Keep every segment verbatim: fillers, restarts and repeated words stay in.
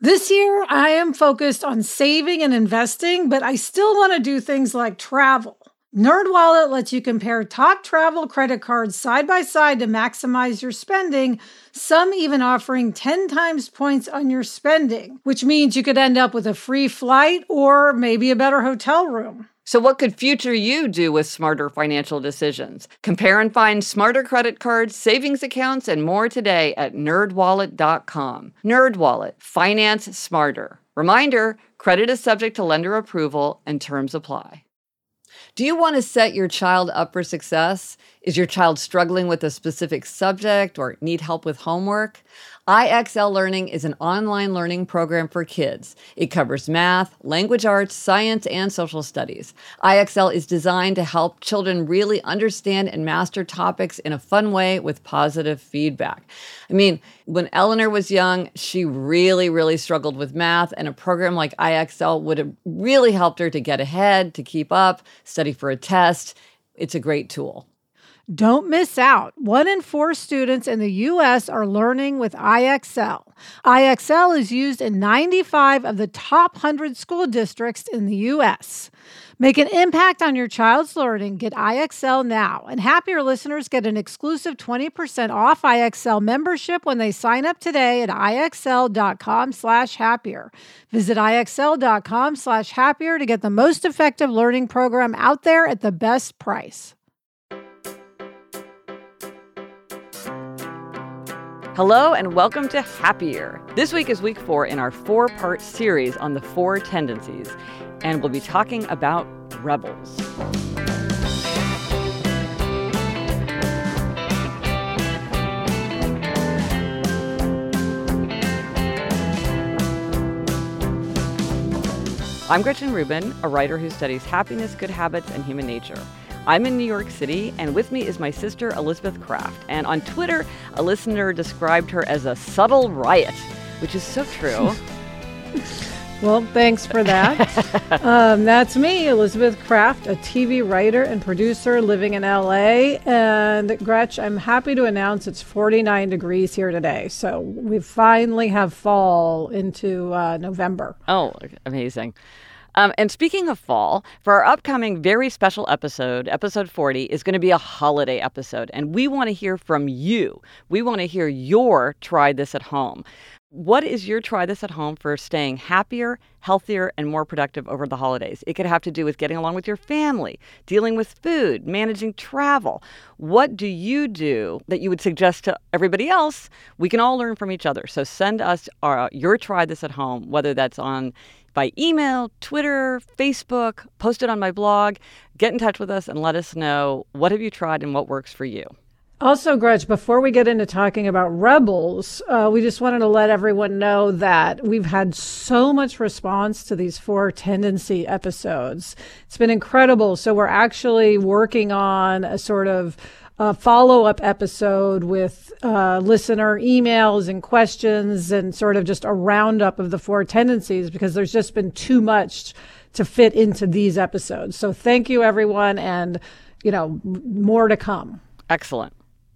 This year, I am focused on saving and investing, but I still want to do things like travel. NerdWallet lets you compare top travel credit cards side by side to maximize your spending, some even offering ten times points on your spending, which means you could end up with a free flight or maybe a better hotel room. So what could future you do with smarter financial decisions? Compare and find smarter credit cards, savings accounts, and more today at nerd wallet dot com. NerdWallet, finance smarter. Reminder, credit is subject to lender approval and terms apply. Do you want to set your child up for success? Is your child struggling with a specific subject or need help with homework? I X L Learning is an online learning program for kids. It covers math, language arts, science, and social studies. I X L is designed to help children really understand and master topics in a fun way with positive feedback. I mean, when Eleanor was young, she really, really struggled with math, and a program like I X L would have really helped her to get ahead, to keep up, study for a test. It's a great tool. Don't miss out. One in four students in the U S are learning with I X L. I X L is used in ninety-five of the top one hundred school districts in the U S. Make an impact on your child's learning. Get I X L now. And Happier listeners get an exclusive twenty percent off I X L membership when they sign up today at IXL.com slash happier. Visit IXL.com slash happier to get the most effective learning program out there at the best price. Hello and welcome to Happier. This week is week four in our four-part series on the four tendencies, and we'll be talking about rebels. I'm Gretchen Rubin, a writer who studies happiness, good habits, and human nature. I'm in New York City, and with me is my sister, Elizabeth Kraft. And on Twitter, a listener described her as a subtle riot, which is so true. Well, thanks for that. um, that's me, Elizabeth Kraft, a T V writer and producer living in L A. And Gretch, I'm happy to announce it's forty-nine degrees here today. So we finally have fall into uh, November. Oh, amazing. Um, and speaking of fall, for our upcoming very special episode, episode forty, is going to be a holiday episode. And we want to hear from you. We want to hear your try this at home. What is your try this at home for staying happier, healthier, and more productive over the holidays? It could have to do with getting along with your family, dealing with food, managing travel. What do you do that you would suggest to everybody else? We can all learn from each other. So send us our, your try this at home, whether that's on by email, Twitter, Facebook, post it on my blog. Get in touch with us and let us know what have you tried and what works for you. Also, Gretch, before we get into talking about rebels, uh, we just wanted to let everyone know that we've had so much response to these four tendency episodes. It's been incredible. So we're actually working on a sort of a follow-up episode with uh, listener emails and questions and sort of just a roundup of the four tendencies because there's just been too much to fit into these episodes. So thank you, everyone, and, you know, more to come. Excellent.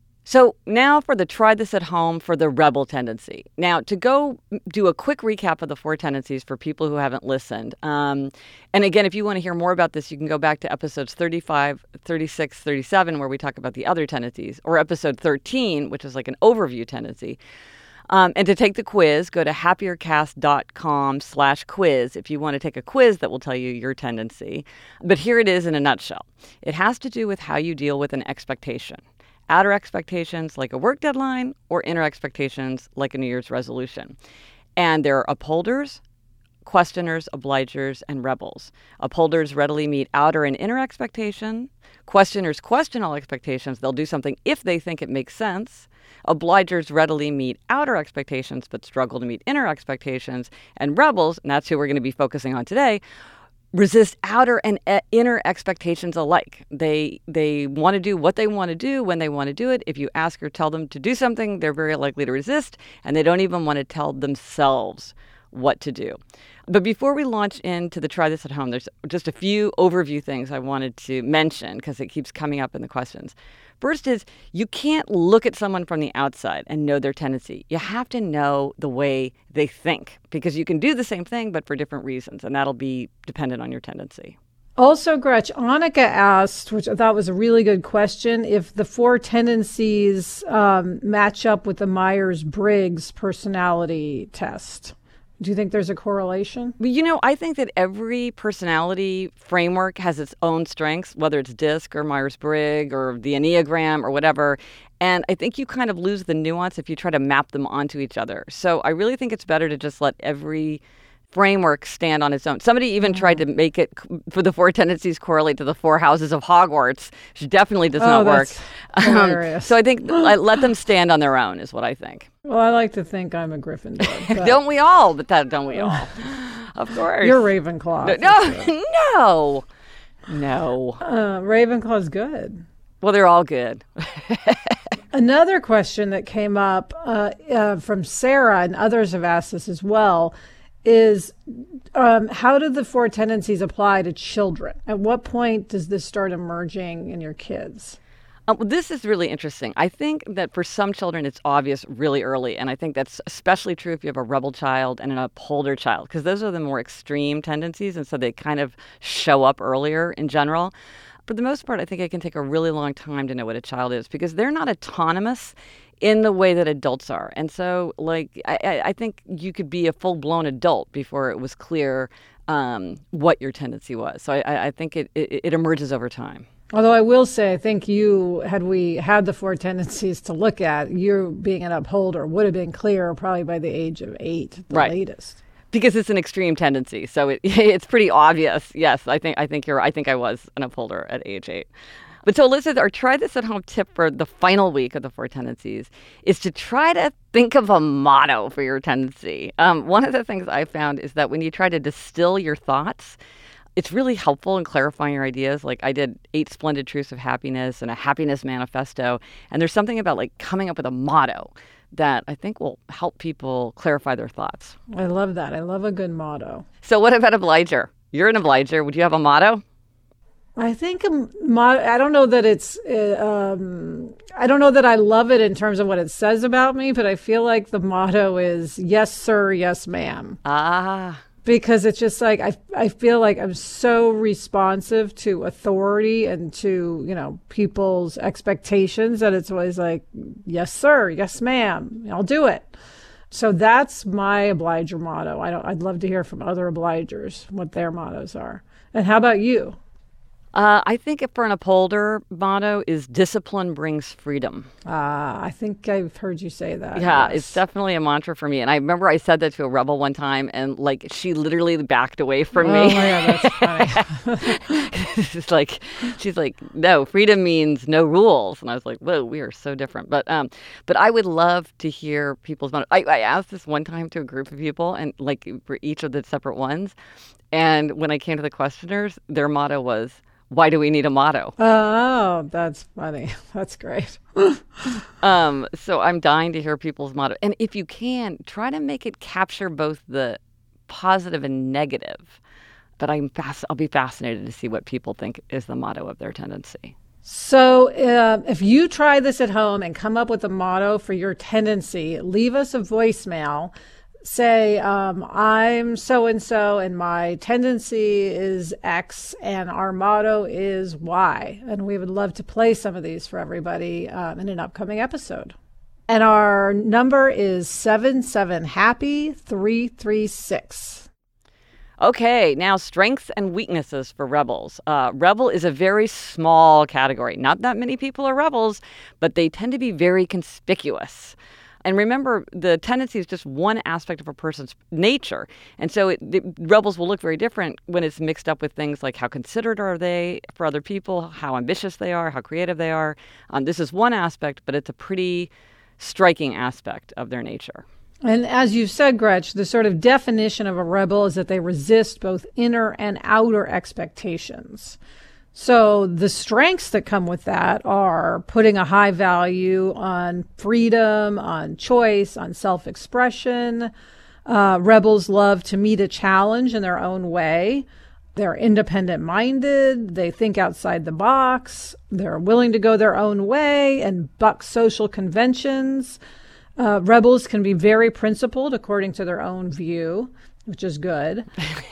So now for the try this at home for the rebel tendency. Now, to go do a quick recap of the four tendencies for people who haven't listened. Um, and again, if you want to hear more about this, you can go back to episodes thirty-five, thirty-six, thirty-seven, where we talk about the other tendencies, or episode thirteen, which is like an overview tendency. Um, and to take the quiz, go to happiercast.com slash quiz if you want to take a quiz that will tell you your tendency. But here it is in a nutshell. It has to do with how you deal with an expectation. Outer expectations like a work deadline or inner expectations like a New Year's resolution. And there are upholders, questioners, obligers, and rebels. Upholders readily meet outer and inner expectation. Questioners question all expectations. They'll do something if they think it makes sense. Obligers readily meet outer expectations but struggle to meet inner expectations. And rebels, and that's who we're going to be focusing on today, resist outer and inner expectations alike. They they want to do what they want to do when they want to do it. If you ask or tell them to do something, they're very likely to resist, and they don't even want to tell themselves what to do. But before we launch into the Try This at Home, there's just a few overview things I wanted to mention because it keeps coming up in the questions. First is you can't look at someone from the outside and know their tendency. You have to know the way they think because you can do the same thing but for different reasons, and that'll be dependent on your tendency. Also, Gretch, Annika asked, which I thought was a really good question, if the four tendencies um, match up with the Myers-Briggs personality test. Do you think there's a correlation? You know, I think that every personality framework has its own strengths, whether it's DISC or Myers-Briggs or the Enneagram or whatever. And I think you kind of lose the nuance if you try to map them onto each other. So I really think it's better to just let every framework stand on its own. Somebody even mm. tried to make it for the four tendencies correlate to the four houses of Hogwarts, which definitely does oh, not work. Um, so I think I let them stand on their own is what I think. Well, I like to think I'm a Gryffindor. But... don't we all? But that don't we all? Of course. You're Ravenclaw. No, no, no. Uh, Ravenclaw's good. Well, they're all good. Another question that came up uh, uh, from Sarah, and others have asked this as well, is um, how do the four tendencies apply to children? At what point does this start emerging in your kids? Um, this is really interesting. I think that for some children, it's obvious really early. And I think that's especially true if you have a rebel child and an upholder child, because those are the more extreme tendencies. And so they kind of show up earlier in general. For the most part, I think it can take a really long time to know what a child is because they're not autonomous in the way that adults are. And so, like, I, I think you could be a full-blown adult before it was clear um, what your tendency was. So I, I think it, it, it emerges over time. Although I will say, I think you, had we had the four tendencies to look at, you being an upholder would have been clear probably by the age of eight, the right. latest. Because it's an extreme tendency, so it, it's pretty obvious. Yes, I think I think you're. I think I was an upholder at age eight. But so, Elizabeth, our try this at home tip for the final week of the four tendencies is to try to think of a motto for your tendency. Um, one of the things I found is that when you try to distill your thoughts, it's really helpful in clarifying your ideas. Like I did eight splendid truths of happiness and a happiness manifesto, and there's something about like coming up with a motto that I think will help people clarify their thoughts. I love that. I love a good motto. So what about obliger? You're an obliger. Would you have a motto? I think a motto, I don't know that it's, uh, um, I don't know that I love it in terms of what it says about me, but I feel like the motto is, yes, sir, yes, ma'am. Ah. Because it's just like, I I feel like I'm so responsive to authority and to, you know, people's expectations that it's always like, yes, sir, yes, ma'am, I'll do it. So that's my obliger motto. I don't, I'd love to hear from other obligers what their mottos are. And how about you? Uh, I think if for an upholder motto is discipline brings freedom. Ah, uh, I think I've heard you say that. Yeah, yes. It's definitely a mantra for me. And I remember I said that to a rebel one time, and like she literally backed away from oh me. Oh my God, that's funny. She's like, she's like, no, freedom means no rules. And I was like, whoa, we are so different. But um, but I would love to hear people's motto. I, I asked this one time to a group of people, and like for each of the separate ones, and when I came to the questioners, their motto was, why do we need a motto? Oh, that's funny. That's great. um, so I'm dying to hear people's motto. And if you can, try to make it capture both the positive and negative. But I'm fast, I'll be fascinated to see what people think is the motto of their tendency. So uh, if you try this at home and come up with a motto for your tendency, leave us a voicemail. Say, um, I'm so-and-so and my tendency is X and our motto is Y. And we would love to play some of these for everybody um, in an upcoming episode. And our number is seven seven happy three three six. Okay, now strengths and weaknesses for rebels. Uh, rebel is a very small category. Not that many people are rebels, but they tend to be very conspicuous. And remember, the tendency is just one aspect of a person's nature. And so it, the rebels will look very different when it's mixed up with things like how considerate are they for other people, how ambitious they are, how creative they are. Um, this is one aspect, but it's a pretty striking aspect of their nature. And as you said, Gretch, the sort of definition of a rebel is that they resist both inner and outer expectations. So the strengths that come with that are putting a high value on freedom, on choice, on self-expression, Uh, rebels love to meet a challenge in their own way. They're independent-minded. They think outside the box. They're willing to go their own way and buck social conventions. Uh, rebels can be very principled according to their own view, which is good.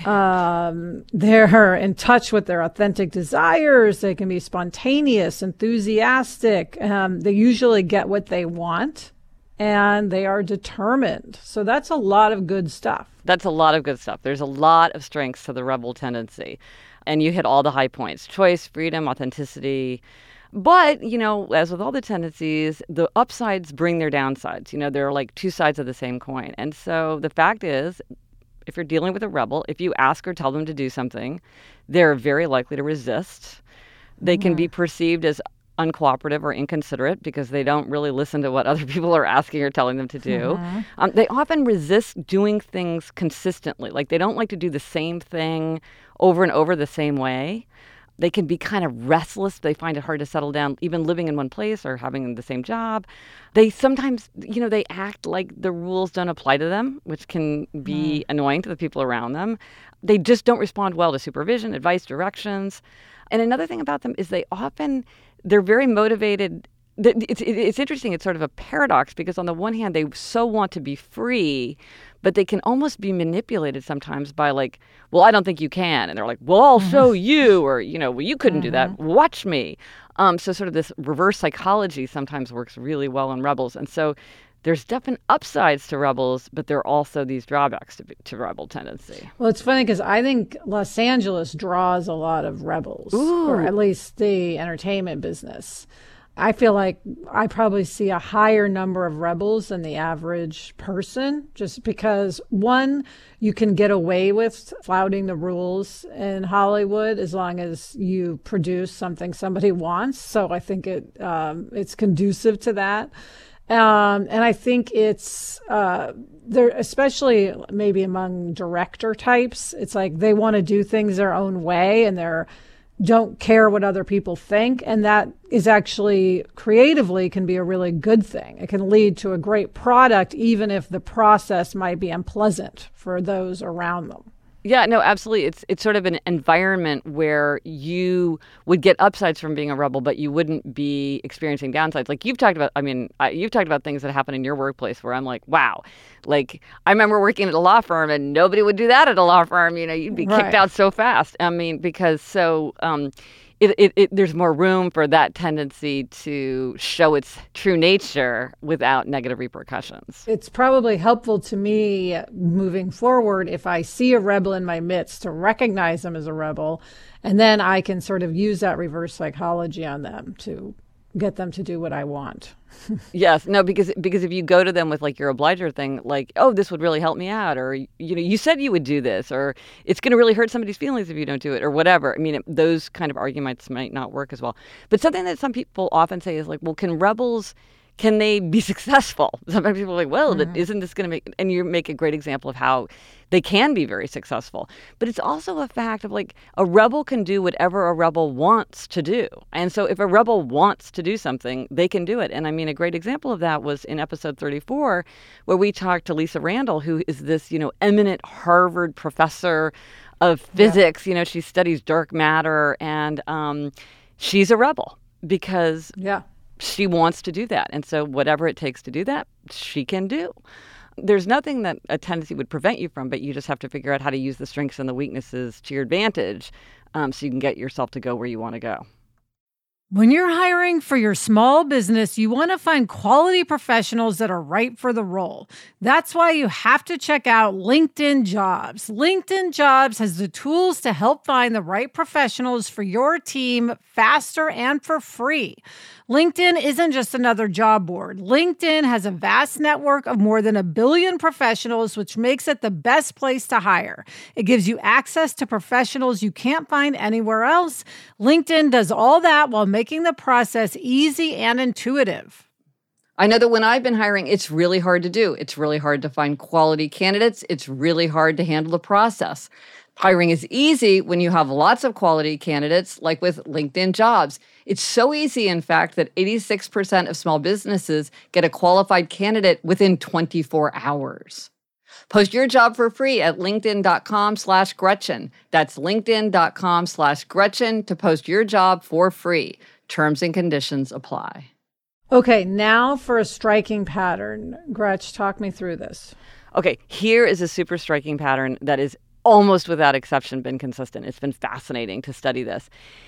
um, they're in touch with their authentic desires. They can be spontaneous, enthusiastic. Um, they usually get what they want, and they are determined. So that's a lot of good stuff. That's a lot of good stuff. There's a lot of strengths to the rebel tendency. And you hit all the high points: choice, freedom, authenticity. But, you know, as with all the tendencies, the upsides bring their downsides. You know, they're like two sides of the same coin. And so the fact is, if you're dealing with a rebel, if you ask or tell them to do something, they're very likely to resist. They can be perceived as uncooperative or inconsiderate because they don't really listen to what other people are asking or telling them to do. Mm-hmm. Um, they often resist doing things consistently. Like, they don't like to do the same thing over and over the same way. They can be kind of restless. They find it hard to settle down, even living in one place or having the same job. They sometimes, you know, they act like the rules don't apply to them, which can be mm. annoying to the people around them. They just don't respond well to supervision, advice, directions. And another thing about them is they often, they're very motivated. It's, it's interesting. It's sort of a paradox because on the one hand, they so want to be free, but they can almost be manipulated sometimes by like, well, I don't think you can. And they're like, well, I'll show you. Or, you know, well, you couldn't mm-hmm. do that. Watch me. Um, so sort of this reverse psychology sometimes works really well in rebels. And so there's definite upsides to rebels, but there are also these drawbacks to, to rebel tendency. Well, it's funny because I think Los Angeles draws a lot of rebels, Ooh. Or at least the entertainment business. I feel like I probably see a higher number of rebels than the average person, just because, one, you can get away with flouting the rules in Hollywood as long as you produce something somebody wants. So I think it um, it's conducive to that. Um, and I think it's uh, there, especially maybe among director types, it's like they want to do things their own way and they're don't care what other people think. And that is actually creatively can be a really good thing. It can lead to a great product, even if the process might be unpleasant for those around them. Yeah, no, absolutely. It's it's sort of an environment where you would get upsides from being a rebel, but you wouldn't be experiencing downsides. Like you've talked about, I mean, I, you've talked about things that happen in your workplace where I'm like, wow. Like I remember working at a law firm and nobody would do that at a law firm. You know, you'd be right. kicked out so fast. I mean, because so um, it, it, it there's more room for that tendency to show its true nature without negative repercussions. It's probably helpful to me moving forward if I see a rebel in my midst to recognize them as a rebel, and then I can sort of use that reverse psychology on them to get them to do what I want. Yes, no, because because if you go to them with like your obliger thing, like, oh, this would really help me out, or, you know, you said you would do this, or it's going to really hurt somebody's feelings if you don't do it, or whatever. I mean, it, those kind of arguments might not work as well. But something that some people often say is like, well, can rebels, can they be successful? Sometimes people are like, well, mm-hmm. isn't this going to make, and you make a great example of how they can be very successful. But it's also a fact of like a rebel can do whatever a rebel wants to do. And so if a rebel wants to do something, they can do it. And I mean, a great example of that was in episode thirty-four, where we talked to Lisa Randall, who is this, you know, eminent Harvard professor of physics. Yeah. You know, she studies dark matter, and um, she's a rebel because yeah. she wants to do that. And so whatever it takes to do that, she can do. There's nothing that a tendency would prevent you from, but you just have to figure out how to use the strengths and the weaknesses to your advantage um, so you can get yourself to go where you want to go. When you're hiring for your small business, you want to find quality professionals that are right for the role. That's why you have to check out LinkedIn Jobs. LinkedIn Jobs has the tools to help find the right professionals for your team faster and for free. LinkedIn isn't just another job board. LinkedIn has a vast network of more than a billion professionals, which makes it the best place to hire. It gives you access to professionals you can't find anywhere else. LinkedIn does all that while making the process easy and intuitive. I know that when I've been hiring, it's really hard to do. It's really hard to find quality candidates. It's really hard to handle the process. Hiring is easy when you have lots of quality candidates, like with LinkedIn Jobs. It's so easy, in fact, that eighty-six percent of small businesses get a qualified candidate within twenty-four hours. Post your job for free at linkedin.com slash Gretchen. That's linkedin.com slash Gretchen to post your job for free. Terms and conditions apply. Okay, now for a striking pattern. Gretch, talk me through this. Okay, here is a super striking pattern that is almost without exception been consistent. It's been fascinating to study this.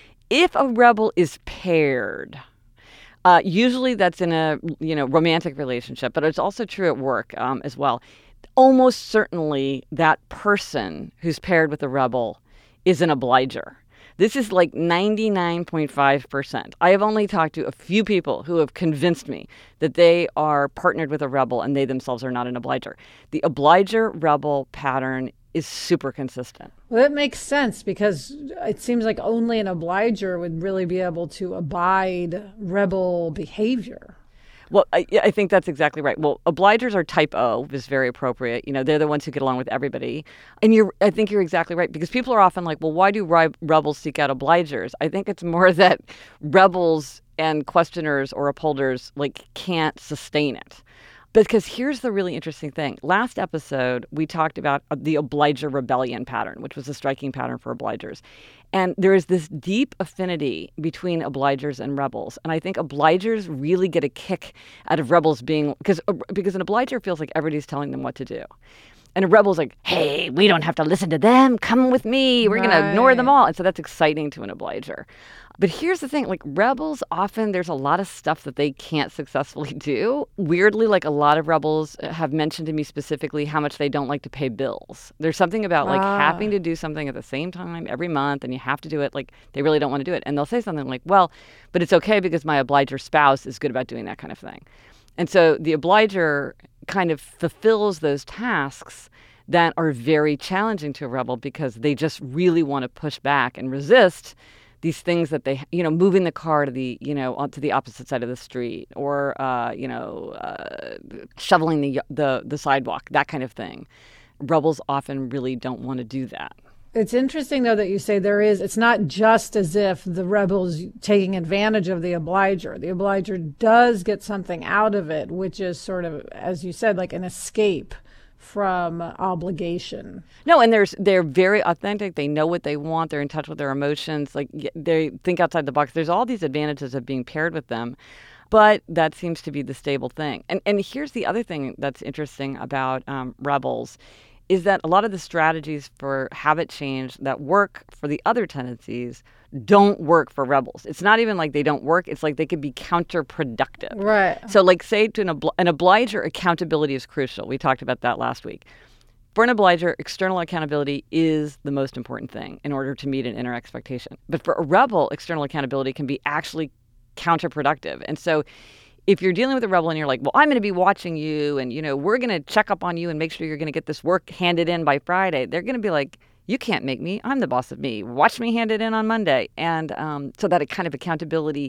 If a rebel is paired, uh, usually that's in a you know romantic relationship, but it's also true at work um, as well. Almost certainly that person who's paired with a rebel is an obliger. This is like ninety-nine point five percent. I have only talked to a few people who have convinced me that they are partnered with a rebel and they themselves are not an obliger. The obliger-rebel pattern is super consistent. Well, that makes sense because it seems like only an obliger would really be able to abide rebel behavior. Well, I, I think that's exactly right. Well, obligers are type O, which is very appropriate. You know, they're the ones who get along with everybody. And you're, I think you're exactly right because people are often like, well, why do re- rebels seek out obligers? I think it's more that rebels and questioners or upholders like can't sustain it. Because here's the really interesting thing. Last episode, we talked about the obliger rebellion pattern, which was a striking pattern for obligers. And there is this deep affinity between obligers and rebels. And I think obligers really get a kick out of rebels being, because because an obliger feels like everybody's telling them what to do. And a rebel's like, hey, we don't have to listen to them. Come with me. We're right. going to ignore them all. And so that's exciting to an obliger. But here's the thing, like rebels often, there's a lot of stuff that they can't successfully do. Weirdly, like a lot of rebels have mentioned to me specifically how much they don't like to pay bills. There's something about like ah. having to do something at the same time every month and you have to do it. Like they really don't want to do it. And they'll say something like, well, but it's okay because my obliger spouse is good about doing that kind of thing. And so the obliger kind of fulfills those tasks that are very challenging to a rebel because they just really want to push back and resist these things that they, you know, moving the car to the, you know, onto the opposite side of the street or, uh, you know, uh, shoveling the, the the sidewalk, that kind of thing. Rebels often really don't want to do that. It's interesting, though, that you say there is, it's not just as if the rebel's taking advantage of the obliger. The obliger does get something out of it, which is sort of, as you said, like an escape from obligation. No, and there's they're very authentic. They know what they want. They're in touch with their emotions. Like they think outside the box. There's all these advantages of being paired with them. But that seems to be the stable thing. And and here's the other thing that's interesting about um, rebels is that a lot of the strategies for habit change that work for the other tendencies don't work for rebels. It's not even like they don't work. It's like they could be counterproductive. Right. So like say to an, obli- an obliger, accountability is crucial. We talked about that last week. For an obliger, external accountability is the most important thing in order to meet an inner expectation. But for a rebel, external accountability can be actually counterproductive. And so if you're dealing with a rebel and you're like, well, I'm going to be watching you and, you know, we're going to check up on you and make sure you're going to get this work handed in by Friday, they're going to be like, you can't make me. I'm the boss of me. Watch me hand it in on Monday. And um, so that kind of accountability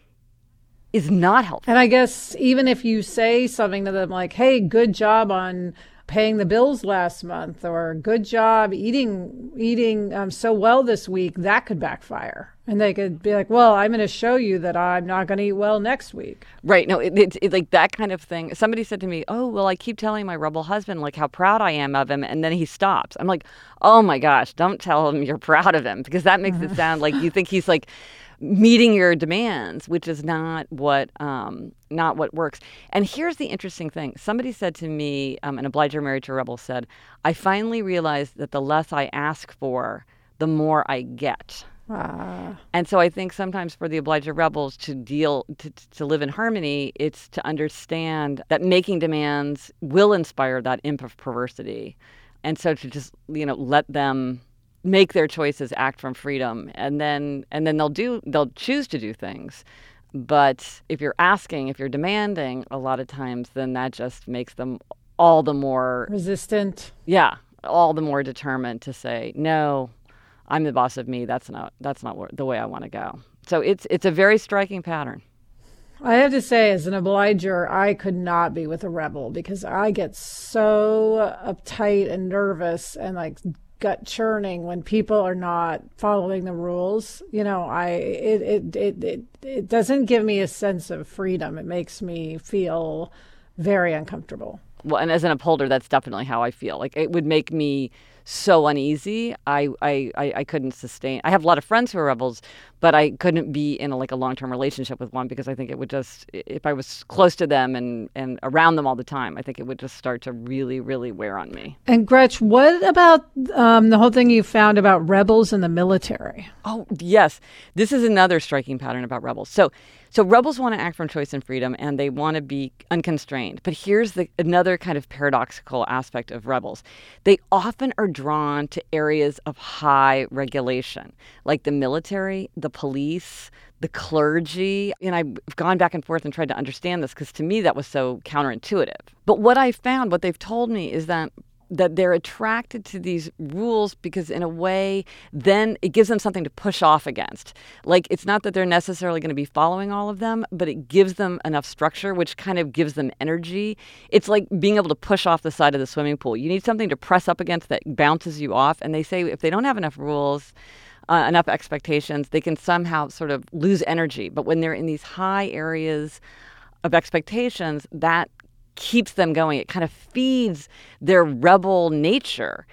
is not helpful. And I guess even if you say something to them like, hey, good job on paying the bills last month, or good job eating eating um, so well this week, that could backfire. And they could be like, well, I'm going to show you that I'm not going to eat well next week. Right. No, it's it, it, like that kind of thing. Somebody said to me, oh, well, I keep telling my rebel husband like how proud I am of him. And then he stops. I'm like, oh, my gosh, don't tell him you're proud of him, because that makes it sound like you think he's like meeting your demands, which is not what um, not what works. And here's the interesting thing. Somebody said to me, um, an obliger married to a rebel said, I finally realized that the less I ask for, the more I get. Ah. And so I think sometimes for the obliger rebels to deal, to, to live in harmony, it's to understand that making demands will inspire that imp of perversity. And so to just, you know, let them make their choices, act from freedom, and then and then they'll do they'll choose to do things. But if you're asking, if you're demanding, a lot of times, then that just makes them all the more resistant. Yeah, all the more determined to say, no, I'm the boss of me. That's not that's not the way I want to go. So it's it's a very striking pattern. I have to say, as an obliger, I could not be with a rebel because I get so uptight and nervous and like gut churning when people are not following the rules. You know, I it it it it, it doesn't give me a sense of freedom. It makes me feel very uncomfortable. Well, and as an upholder, that's definitely how I feel. Like it would make me so uneasy. I, I, I, I couldn't sustain. I have a lot of friends who are rebels, but I couldn't be in a, like a long-term relationship with one because I think it would just, if I was close to them and, and around them all the time, I think it would just start to really, really wear on me. And Gretch, what about um, the whole thing you found about rebels in the military? Oh, yes. This is another striking pattern about rebels. So So rebels want to act from choice and freedom, and they want to be unconstrained. But here's the another kind of paradoxical aspect of rebels. They often are drawn to areas of high regulation, like the military, the police, the clergy. And I've gone back and forth and tried to understand this because to me that was so counterintuitive. But what I found, what they've told me is that that they're attracted to these rules because in a way, then it gives them something to push off against. Like, it's not that they're necessarily going to be following all of them, but it gives them enough structure, which kind of gives them energy. It's like being able to push off the side of the swimming pool. You need something to press up against that bounces you off. And they say if they don't have enough rules, uh, enough expectations, they can somehow sort of lose energy. But when they're in these high areas of expectations, that keeps them going. It kind of feeds their rebel nature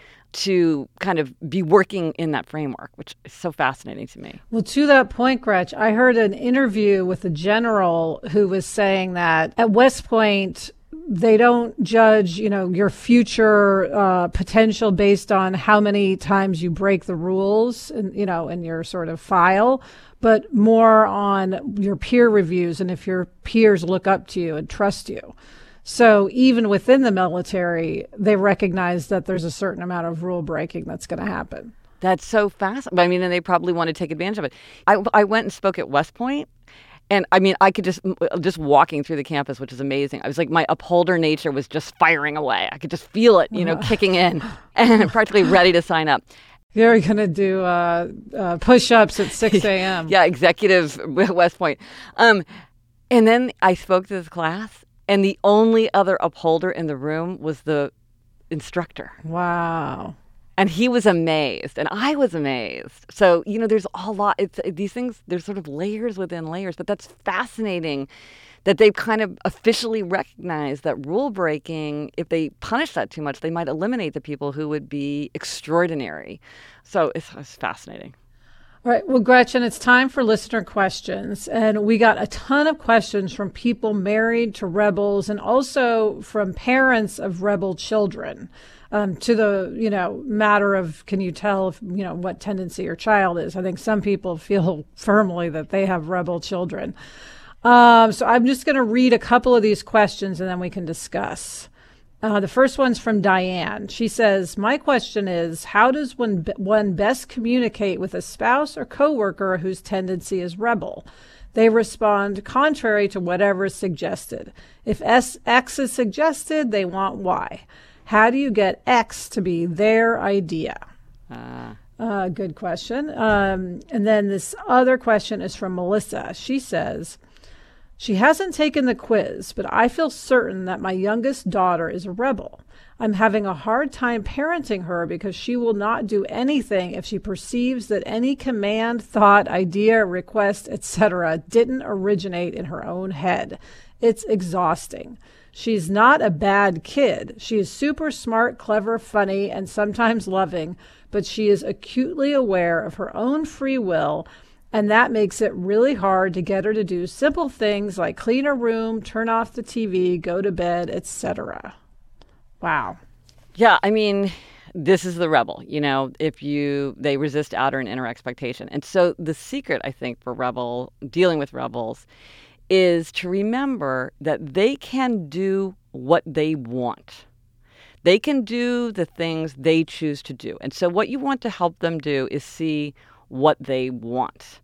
to kind of be working in that framework, which is so fascinating to me. Well, to that point, Gretch, I heard an interview with a general who was saying that at West Point, they don't judge, you know, your future uh, potential based on how many times you break the rules, in, you know, in your sort of file, but more on your peer reviews and if your peers look up to you and trust you. So even within the military, they recognize that there's a certain amount of rule breaking that's going to happen. That's so fascinating. I mean, and they probably want to take advantage of it. I, I went and spoke at West Point, and I mean, I could just, just walking through the campus, which is amazing. I was like, my upholder nature was just firing away. I could just feel it, you know, kicking in and practically ready to sign up. You're going to do uh, uh, push-ups at six a.m. Yeah, executive West Point. Um, and then I spoke to this class, and the only other upholder in the room was the instructor. Wow. And he was amazed, and I was amazed. So, you know, there's a lot, it's these things, there's sort of layers within layers, but that's fascinating that they've kind of officially recognized that rule breaking, if they punish that too much, they might eliminate the people who would be extraordinary. So it's, it's fascinating. All right. Well, Gretchen, it's time for listener questions. And we got a ton of questions from people married to rebels and also from parents of rebel children um, to the, you know, matter of, can you tell, if, you know, what tendency your child is? I think some people feel firmly that they have rebel children. Um, so I'm just going to read a couple of these questions and then we can discuss. Uh, the first one's from Diane. She says, my question is, how does one, one best communicate with a spouse or coworker whose tendency is rebel? They respond contrary to whatever is suggested. If S, X is suggested, they want Y. How do you get X to be their idea? Uh. Uh, good question. Um, and then this other question is from Melissa. She says, she hasn't taken the quiz, but I feel certain that my youngest daughter is a rebel. I'm having a hard time parenting her because she will not do anything if she perceives that any command, thought, idea, request, et cetera didn't originate in her own head. It's exhausting. She's not a bad kid. She is super smart, clever, funny, and sometimes loving, but she is acutely aware of her own free will, and that makes it really hard to get her to do simple things like clean her room, turn off the T V, go to bed, et cetera. Wow. Yeah, I mean, this is the rebel, you know, if you, they resist outer and inner expectation. And so the secret, I think, for rebel, dealing with rebels is to remember that they can do what they want. They can do the things they choose to do. And so what you want to help them do is see what they want.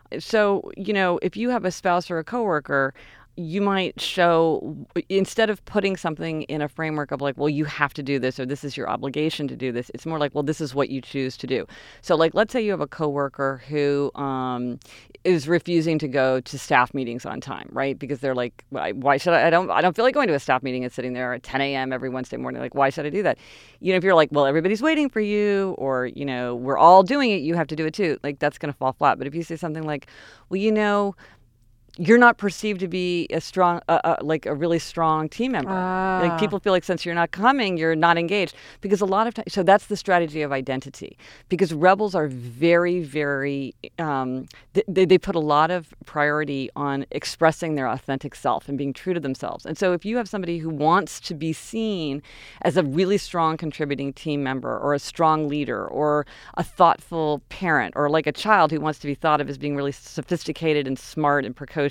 So, you know, if you have a spouse or a coworker, you might show, instead of putting something in a framework of like, well, you have to do this or this is your obligation to do this, it's more like, well, this is what you choose to do. So like, let's say you have a coworker who um, is refusing to go to staff meetings on time, right? Because they're like, why, why should I? I don't I don't feel like going to a staff meeting and sitting there at ten a.m. every Wednesday morning. Like, why should I do that? You know, if you're like, well, everybody's waiting for you, or, you know, we're all doing it, you have to do it too. Like, that's going to fall flat. But if you say something like, well, you know, you're not perceived to be a strong, uh, uh, like a really strong team member. Ah. Like people feel like since you're not coming, you're not engaged. Because a lot of times, so that's the strategy of identity. Because rebels are very, very, um, they, they put a lot of priority on expressing their authentic self and being true to themselves. And so if you have somebody who wants to be seen as a really strong contributing team member or a strong leader or a thoughtful parent or like a child who wants to be thought of as being really sophisticated and smart and precocious,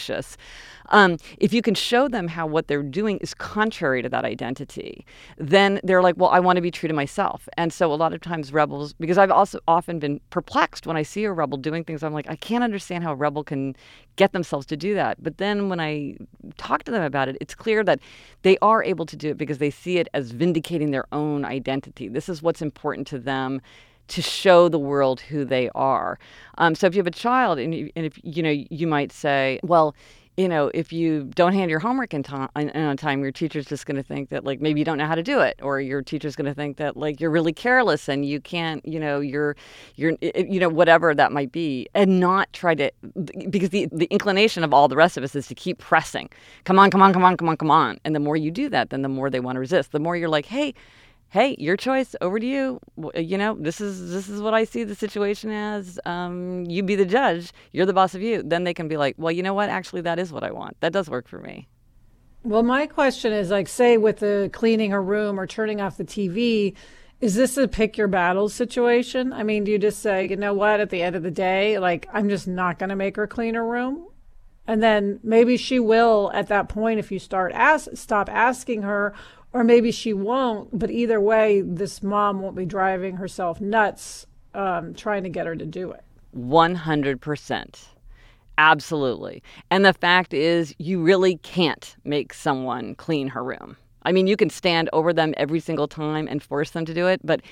Um, if you can show them how what they're doing is contrary to that identity, then they're like, well, I want to be true to myself. And so a lot of times rebels, because I've also often been perplexed when I see a rebel doing things, I'm like, I can't understand how a rebel can get themselves to do that. But then when I talk to them about it, it's clear that they are able to do it because they see it as vindicating their own identity. This is what's important to them, to show the world who they are. Um, so if you have a child and, you, and if, you know, you might say, well, you know, if you don't hand your homework in time, on time, your teacher's just going to think that, like, maybe you don't know how to do it, or your teacher's going to think that, like, you're really careless and you can't, you know, you're, you're, you know, whatever that might be, and not try to, because the the inclination of all the rest of us is to keep pressing, come on, come on, come on, come on, come on, and the more you do that, then the more they want to resist. The more you're like, hey. Hey, your choice, over to you. You know, this is this is what I see the situation as. Um, you be the judge. You're the boss of you. Then they can be like, well, you know what? Actually, that is what I want. That does work for me. Well, my question is, like, say with the cleaning her room or turning off the T V, is this a pick your battles situation? I mean, do you just say, you know what, at the end of the day, like, I'm just not going to make her clean her room? And then maybe she will at that point if you start ask, stop asking her. Or maybe she won't, but either way, this mom won't be driving herself nuts um, trying to get her to do it. one hundred percent. Absolutely. And the fact is, you really can't make someone clean her room. I mean, you can stand over them every single time and force them to do it, but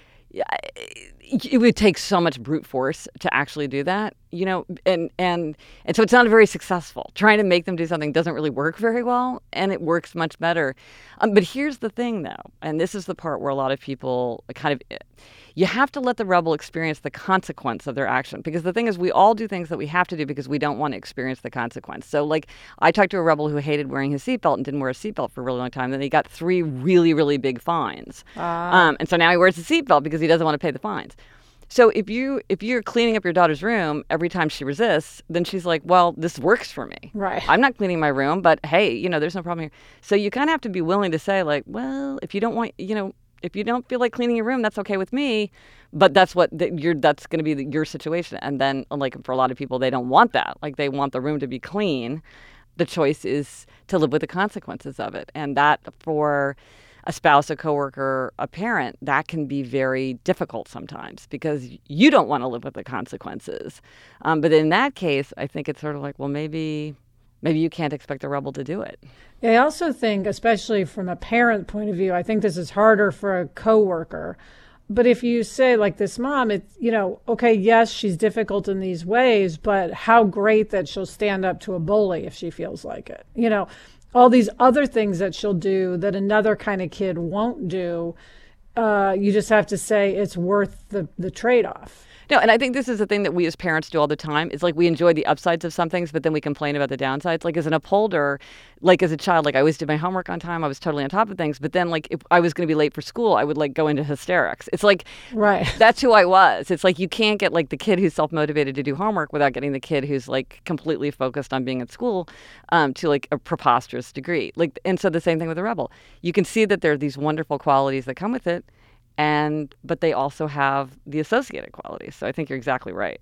it would take so much brute force to actually do that, you know, and, and, and so it's not very successful. Trying to make them do something doesn't really work very well, and it works much better. Um, but here's the thing, though, and this is the part where a lot of people kind of, you have to let the rebel experience the consequence of their action. Because the thing is, we all do things that we have to do because we don't want to experience the consequence. So, like, I talked to a rebel who hated wearing his seatbelt and didn't wear a seatbelt for a really long time. Then he got three really, really big fines. Ah. Um, and so now he wears a seatbelt because he doesn't want to pay the fines. So if you if you're cleaning up your daughter's room every time she resists, then she's like, well, this works for me. Right. I'm not cleaning my room, but hey, you know, there's no problem here. So you kind of have to be willing to say, like, well, if you don't want, you know, if you don't feel like cleaning your room, that's okay with me. But that's what the, you're. That's going to be the, your situation. And then, like, for a lot of people, they don't want that. Like, they want the room to be clean. The choice is to live with the consequences of it, and that for a spouse, a coworker, a parent, that can be very difficult sometimes because you don't want to live with the consequences. Um, but in that case, I think it's sort of like, well, maybe maybe you can't expect a rebel to do it. I also think, especially from a parent point of view, I think this is harder for a coworker. But if you say, like this mom, it's, you know, okay, yes, she's difficult in these ways, but how great that she'll stand up to a bully if she feels like it. You know, all these other things that she'll do that another kind of kid won't do, uh, you just have to say it's worth the, the trade-off. No, and I think this is the thing that we as parents do all the time. It's like we enjoy the upsides of some things, but then we complain about the downsides. Like as an upholder, like as a child, like I always did my homework on time. I was totally on top of things. But then like if I was going to be late for school, I would like go into hysterics. It's like, right. That's who I was. It's like you can't get like the kid who's self-motivated to do homework without getting the kid who's like completely focused on being at school um, to like a preposterous degree. Like, and so the same thing with a rebel. You can see that there are these wonderful qualities that come with it. And but they also have the associated qualities. So I think you're exactly right.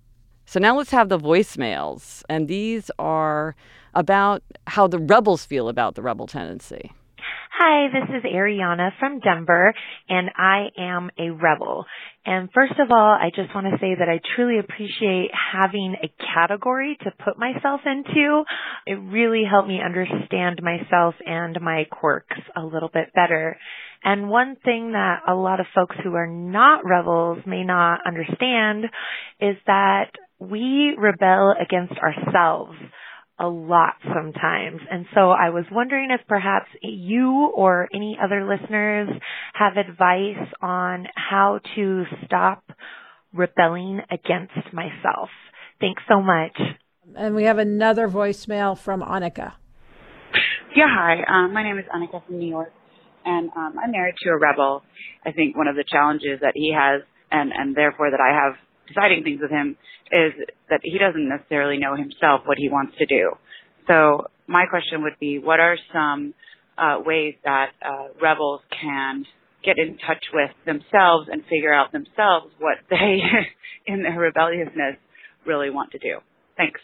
So now let's have the voicemails. And these are about how the rebels feel about the rebel tendency. Hi, this is Ariana from Denver, and I am a rebel. And first of all, I just want to say that I truly appreciate having a category to put myself into. It really helped me understand myself and my quirks a little bit better. And one thing that a lot of folks who are not rebels may not understand is that we rebel against ourselves a lot sometimes. And so I was wondering if perhaps you or any other listeners have advice on how to stop rebelling against myself. Thanks so much. And we have another voicemail from Annika. Yeah, hi. Um, my name is Annika from New York, and um, I'm married to a rebel. I think one of the challenges that he has, and, and therefore that I have deciding things with him, is that he doesn't necessarily know himself what he wants to do. So my question would be, what are some uh, ways that uh, rebels can get in touch with themselves and figure out themselves what they, in their rebelliousness, really want to do? Thanks.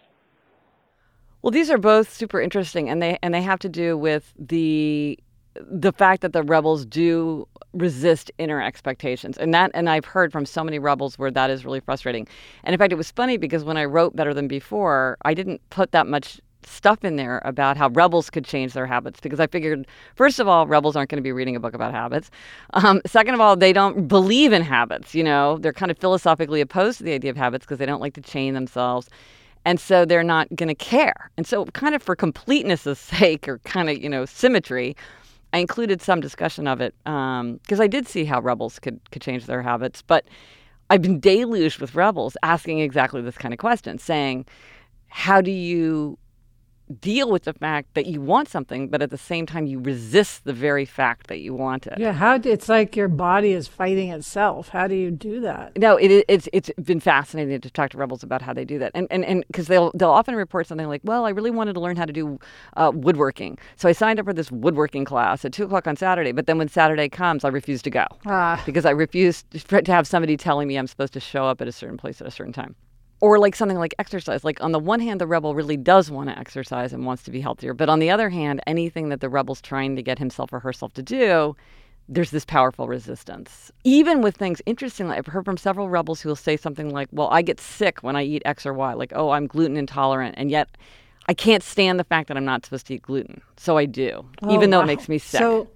Well, these are both super interesting, and they and they have to do with the the fact that the rebels do resist inner expectations. And that and I've heard from so many rebels where that is really frustrating. And in fact, it was funny because when I wrote Better Than Before, I didn't put that much stuff in there about how rebels could change their habits, because I figured, first of all, rebels aren't going to be reading a book about habits. Um, second of all, they don't believe in habits. You know, they're kind of philosophically opposed to the idea of habits because they don't like to chain themselves. And so they're not going to care. And so kind of for completeness' sake, or kind of, you know, symmetry, I included some discussion of it because um, I did see how rebels could, could change their habits. But I've been deluged with rebels asking exactly this kind of question, saying, how do you deal with the fact that you want something, but at the same time you resist the very fact that you want it? Yeah, how do, it's like your body is fighting itself. How do you do that? No, it, it's it's been fascinating to talk to rebels about how they do that, and and and because they'll they'll often report something like, well, I really wanted to learn how to do uh, woodworking, so I signed up for this woodworking class at two o'clock on Saturday. But then when Saturday comes, I refuse to go ah. because I refuse to have somebody telling me I'm supposed to show up at a certain place at a certain time. Or like something like exercise. Like on the one hand, the rebel really does want to exercise and wants to be healthier. But on the other hand, anything that the rebel's trying to get himself or herself to do, there's this powerful resistance. Even with things, interestingly, I've heard from several rebels who will say something like, well, I get sick when I eat X or Y. Like, oh, I'm gluten intolerant. And yet I can't stand the fact that I'm not supposed to eat gluten. So I do, oh, even though wow. it makes me sick. So-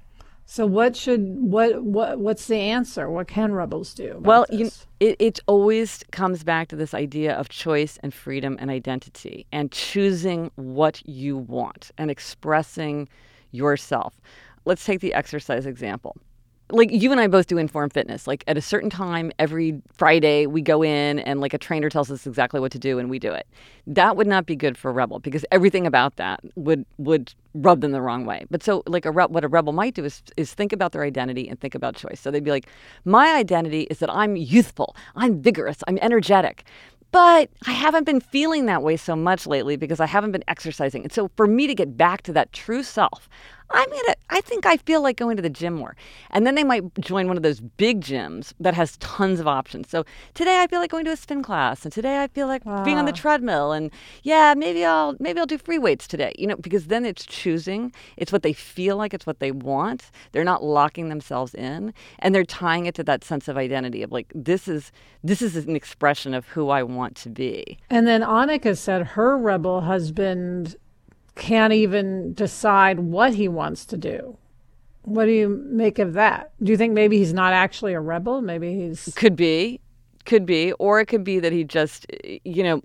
So what should what what what's the answer? What can rebels do? Well, this? you, it it always comes back to this idea of choice and freedom and identity and choosing what you want and expressing yourself. Let's take the exercise example. Like you and I both do Informed Fitness. Like at a certain time every Friday we go in and like a trainer tells us exactly what to do and we do it. That would not be good for a rebel because everything about that would would rub them the wrong way. But so like a re- what a rebel might do is is think about their identity and think about choice. So they'd be like, my identity is that I'm youthful, I'm vigorous, I'm energetic. But I haven't been feeling that way so much lately because I haven't been exercising. And so for me to get back to that true self, I'm gonna, I think I feel like going to the gym more. And then they might join one of those big gyms that has tons of options. So today I feel like going to a spin class, and today I feel like wow. being on the treadmill, and yeah, maybe I'll maybe I'll do free weights today. You know, because then it's choosing. It's what they feel like. It's what they want. They're not locking themselves in, and they're tying it to that sense of identity of like this is this is an expression of who I want to be. And then Annika said her rebel husband can't even decide what he wants to do. What do you make of that? Do you think maybe he's not actually a rebel? Maybe he's... Could be. Could be. Or it could be that he just, you know,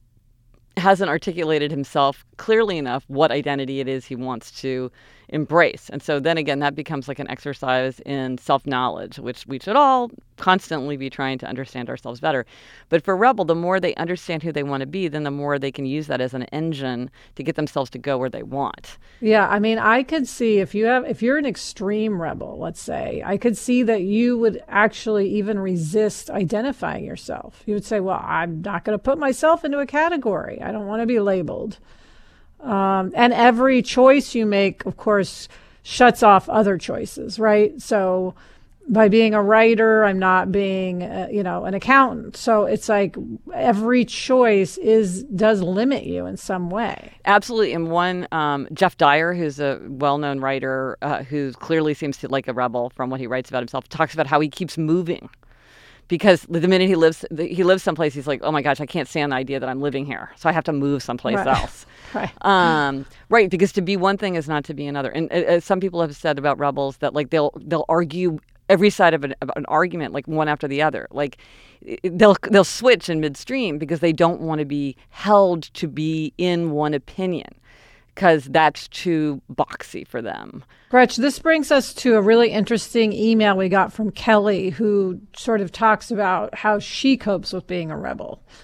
hasn't articulated himself clearly enough what identity it is he wants to embrace. And so then again, that becomes like an exercise in self-knowledge, which we should all constantly be trying to understand ourselves better. But for rebel, the more they understand who they want to be, then the more they can use that as an engine to get themselves to go where they want. Yeah, I mean, I could see if you have, if you're an extreme rebel, let's say, I could see that you would actually even resist identifying yourself. You would say, well, I'm not going to put myself into a category. I don't want to be labeled. Um, and every choice you make, of course, shuts off other choices, right? So by being a writer, I'm not being, uh, you know, an accountant. So it's like every choice is does limit you in some way. Absolutely. And one, um, Jeff Dyer, who's a well-known writer uh, who clearly seems to like a rebel from what he writes about himself, talks about how he keeps moving. Because the minute he lives, he lives someplace, he's like, oh my gosh, I can't stand the idea that I'm living here. So I have to move someplace right. else. right. Um, right. Because to be one thing is not to be another. And uh, some people have said about rebels that like they'll they'll argue every side of an, of an argument, like one after the other. Like they'll they'll switch in midstream because they don't want to be held to be in one opinion, because that's too boxy for them. Gretch, this brings us to a really interesting email we got from Kelly, who sort of talks about how she copes with being a rebel.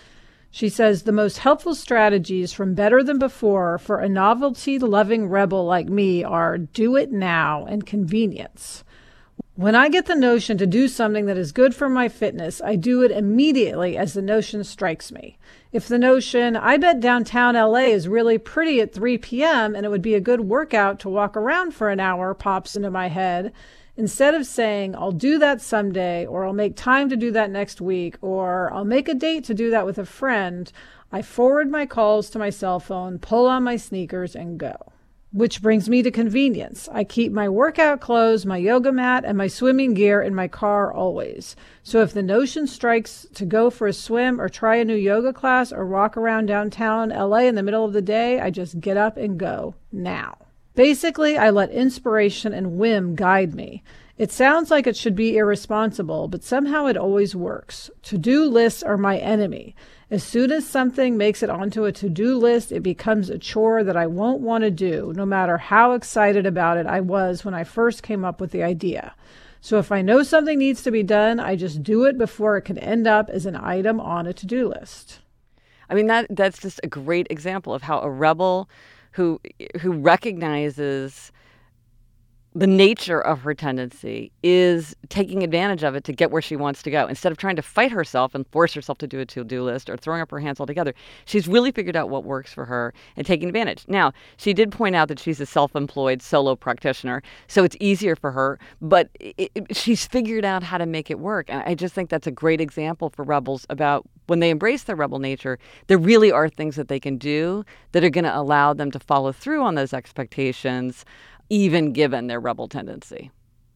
She says the most helpful strategies from Better Than Before for a novelty-loving rebel like me are do it now and convenience. When I get the notion to do something that is good for my fitness, I do it immediately as the notion strikes me. If the notion, I bet downtown L A is really pretty at three p.m. and it would be a good workout to walk around for an hour, pops into my head, instead of saying, I'll do that someday, or I'll make time to do that next week, or I'll make a date to do that with a friend, I forward my calls to my cell phone, pull on my sneakers, and go. Which brings me to convenience. I keep my workout clothes, my yoga mat, and my swimming gear in my car always. So if the notion strikes to go for a swim or try a new yoga class or walk around downtown L A in the middle of the day, I just get up and go now. Basically, I let inspiration and whim guide me. It sounds like it should be irresponsible, but somehow it always works. To-do lists are my enemy. As soon as something makes it onto a to-do list, it becomes a chore that I won't want to do, no matter how excited about it I was when I first came up with the idea. So if I know something needs to be done, I just do it before it can end up as an item on a to-do list. I mean, that that's just a great example of how a rebel who who recognizes the nature of her tendency is taking advantage of it to get where she wants to go. Instead of trying to fight herself and force herself to do a to-do list or throwing up her hands altogether, she's really figured out what works for her and taking advantage. Now, she did point out that she's a self-employed solo practitioner, so it's easier for her, but it, it, she's figured out how to make it work. And I just think that's a great example for rebels about when they embrace their rebel nature, there really are things that they can do that are going to allow them to follow through on those expectations, even given their rebel tendency.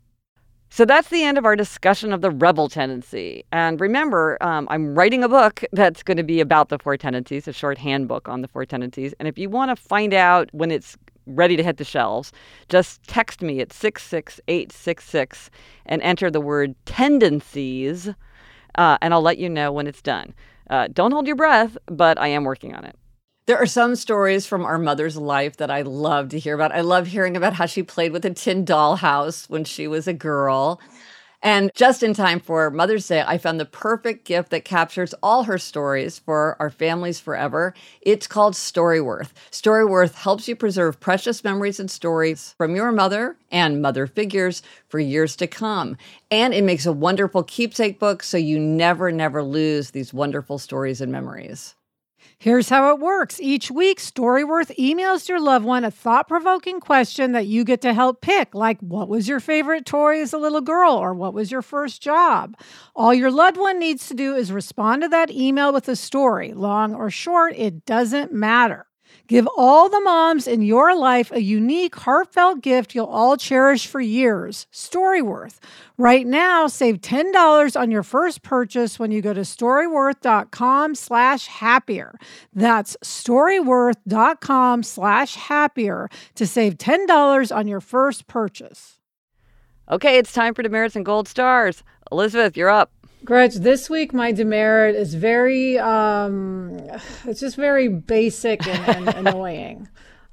So that's the end of our discussion of the rebel tendency. And remember, um, I'm writing a book that's going to be about the four tendencies, a short handbook on the four tendencies. And if you want to find out when it's ready to hit the shelves, just text me at six six eight six six and enter the word tendencies, uh, and I'll let you know when it's done. Uh, don't hold your breath, but I am working on it. There are some stories from our mother's life that I love to hear about. I love hearing about how she played with a tin dollhouse when she was a girl. And just in time for Mother's Day, I found the perfect gift that captures all her stories for our families forever. It's called Storyworth. Storyworth helps you preserve precious memories and stories from your mother and mother figures for years to come. And it makes a wonderful keepsake book so you never, never lose these wonderful stories and memories. Here's how it works. Each week, Storyworth emails your loved one a thought-provoking question that you get to help pick, like what was your favorite toy as a little girl, or what was your first job? All your loved one needs to do is respond to that email with a story. Long or short, it doesn't matter. Give all the moms in your life a unique, heartfelt gift you'll all cherish for years. Storyworth. Right now, save ten dollars on your first purchase when you go to storyworth.com slash happier. That's storyworth.com slash happier to save ten dollars on your first purchase. Okay, it's time for demerits and gold stars. Elizabeth, you're up. Gretch, this week my demerit is very, um, it's just very basic and, and annoying.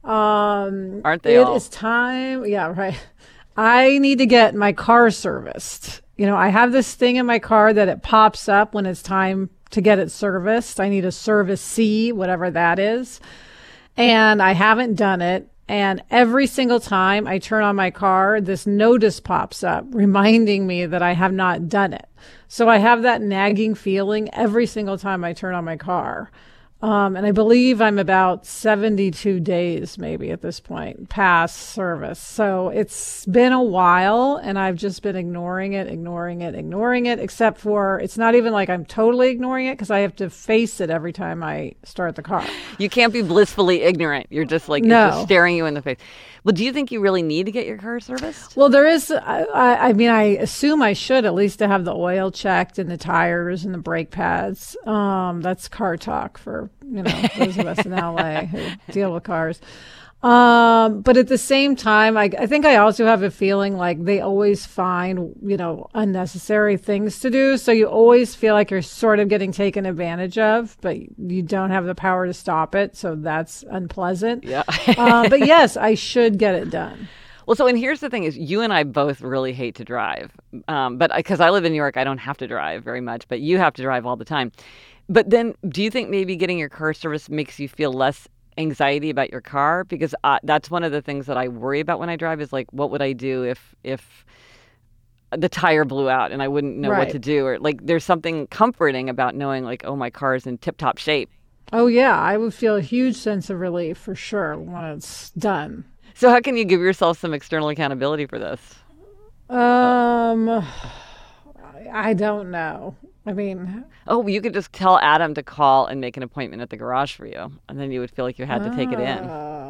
Um, Aren't they it all? It is time, yeah, right. I need to get my car serviced. You know, I have this thing in my car that it pops up when it's time to get it serviced. I need a service C, whatever that is. And I haven't done it. And every single time I turn on my car, this notice pops up reminding me that I have not done it. So I have that nagging feeling every single time I turn on my car. Um, and I believe I'm about seventy-two days maybe at this point past service. So it's been a while and I've just been ignoring it, ignoring it, ignoring it, except for it's not even like I'm totally ignoring it because I have to face it every time I start the car. You can't be blissfully ignorant. You're just like, no. It's just staring you in the face. Well, do you think you really need to get your car serviced? Well, there is, I, I mean, I assume I should at least to have the oil checked and the tires and the brake pads. Um, that's car talk for, you know, those of us in L A who deal with cars. Um, but at the same time, I, I think I also have a feeling like they always find, you know, unnecessary things to do. So you always feel like you're sort of getting taken advantage of, but you don't have the power to stop it. So that's unpleasant. Yeah. uh, but yes, I should get it done. Well, so and here's the thing is you and I both really hate to drive. Um, but because I live in New York, I don't have to drive very much, but you have to drive all the time. But then do you think maybe getting your car service makes you feel less anxiety about your car? Because uh, that's one of the things that I worry about when I drive is like, what would I do if if the tire blew out and I wouldn't know Right. what to do? Or like there's something comforting about knowing like, oh, my car is in tip-top shape. Oh, yeah. I would feel a huge sense of relief for sure when it's done. So how can you give yourself some external accountability for this? Um, I don't know. I mean, Oh, you could just tell Adam to call and make an appointment at the garage for you. And then you would feel like you had to take it in. uh,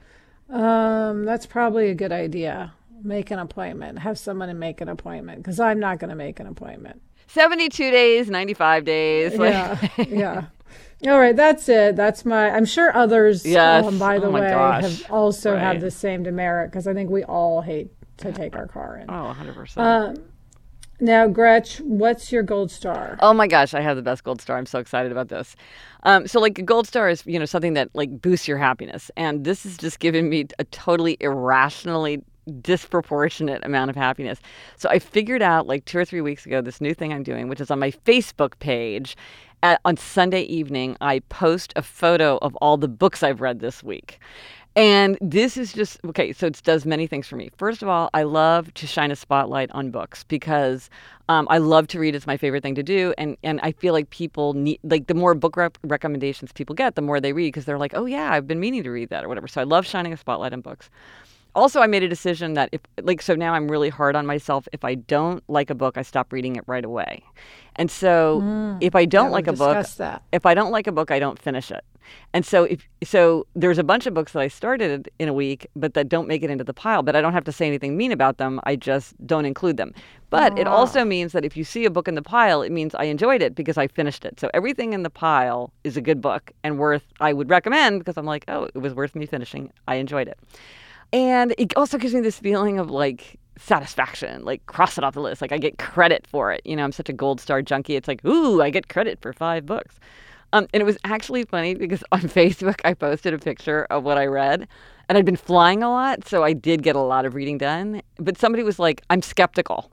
um, that's probably a good idea. Make an appointment. Have someone make an appointment because I'm not going to make an appointment. seventy-two days, ninety-five days. Like, Yeah, yeah. All right, that's it. That's my. I'm sure others, Yes. um, by the Oh my way, gosh. have also Right. have the same demerit because I think we all hate to take our car in. Oh, one hundred percent. Um, now, Gretch, what's your gold star? Oh my gosh, I have the best gold star. I'm so excited about this. Um, so like a gold star is, you know, something that like boosts your happiness. And this has just given me a totally irrationally disproportionate amount of happiness. So I figured out like two or three weeks ago this new thing I'm doing, which is on my Facebook page. At, on Sunday evening, I post a photo of all the books I've read this week. And this is just, okay, so it does many things for me. First of all, I love to shine a spotlight on books because um, I love to read. It's my favorite thing to do. And, and I feel like people need, like the more book rep- recommendations people get, the more they read because they're like, oh yeah, I've been meaning to read that or whatever. So I love shining a spotlight on books. Also, I made a decision that if, like, so now I'm really hard on myself. If I don't like a book, I stop reading it right away. And so Mm. if I don't Yeah, like we a book, discussed that. if I don't like a book, I don't finish it. And so if so there's a bunch of books that I started in a week, but that don't make it into the pile, but I don't have to say anything mean about them. I just don't include them. But it also means that if you see a book in the pile, it means I enjoyed it because I finished it. So everything in the pile is a good book and worth, I would recommend because I'm like, oh, it was worth me finishing. I enjoyed it. And it also gives me this feeling of like satisfaction, like cross it off the list. Like I get credit for it. You know, I'm such a gold star junkie. It's like, ooh, I get credit for five books. Um, and it was actually funny because on Facebook, I posted a picture of what I read and I'd been flying a lot. So I did get a lot of reading done. But somebody was like, I'm skeptical.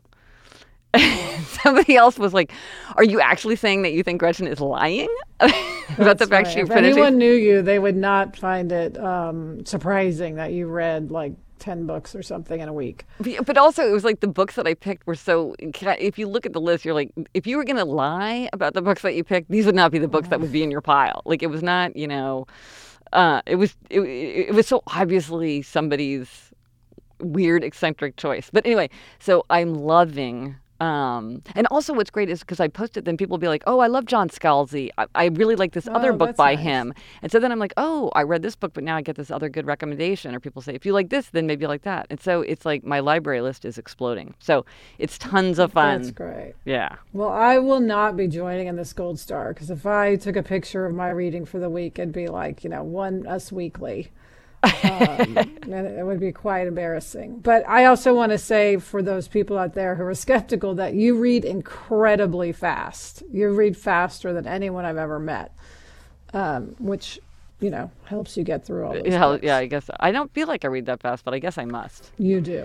Somebody else was like, are you actually saying that you think Gretchen is lying about the fact Right. she If finished? anyone knew you, they would not find it um, surprising that you read like ten books or something in a week. But also, it was like the books that I picked were so. If you look at the list, you're like, if you were going to lie about the books that you picked, these would not be the books that would be in your pile. Like it was not, you know, uh, it was it, it was so obviously somebody's weird eccentric choice. But anyway, so I'm loving. Um, and also what's great is because I post it, then people will be like, oh, I love John Scalzi. I, I really like this other Oh, book that's by nice. him. And so then I'm like, oh, I read this book, but now I get this other good recommendation. Or people say, if you like this, then maybe you like that. And so it's like my library list is exploding. So it's tons of fun. That's great. Yeah. Well, I will not be joining in this gold star because if I took a picture of my reading for the week, it'd be like, you know, one Us Weekly. um, and it would be quite embarrassing. But I also want to say for those people out there who are skeptical that you read incredibly fast. You read faster than anyone I've ever met, um, which, you know, helps you get through all those Yeah, books. yeah, I guess. I don't feel like I read that fast, but I guess I must. You do.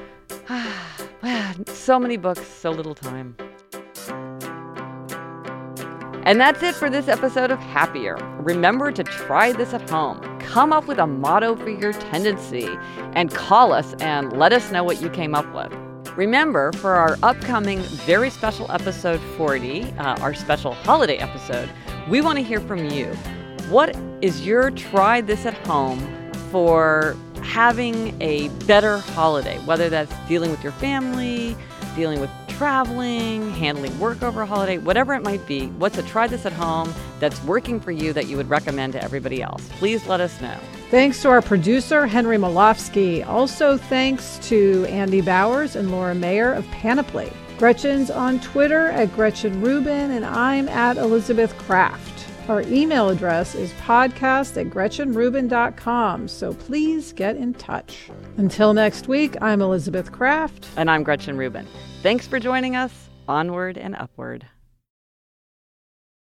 So many books, so little time. And that's it for this episode of Happier. Remember to try this at home. Come up with a motto for your tendency and call us and let us know what you came up with. Remember, for our upcoming very special episode forty, uh, our special holiday episode, we want to hear from you. What is your try this at home for having a better holiday? Whether that's dealing with your family, dealing with traveling, handling work over a holiday, whatever it might be. What's a try this at home that's working for you that you would recommend to everybody else? Please let us know. Thanks to our producer, Henry Malofsky. Also, thanks to Andy Bowers and Laura Mayer of Panoply. Gretchen's on Twitter at Gretchen Rubin, and I'm at Elizabeth Kraft. Our email address is podcast at gretchen rubin dot com, so please get in touch. Until next week, I'm Elizabeth Kraft. And I'm Gretchen Rubin. Thanks for joining us. Onward and upward.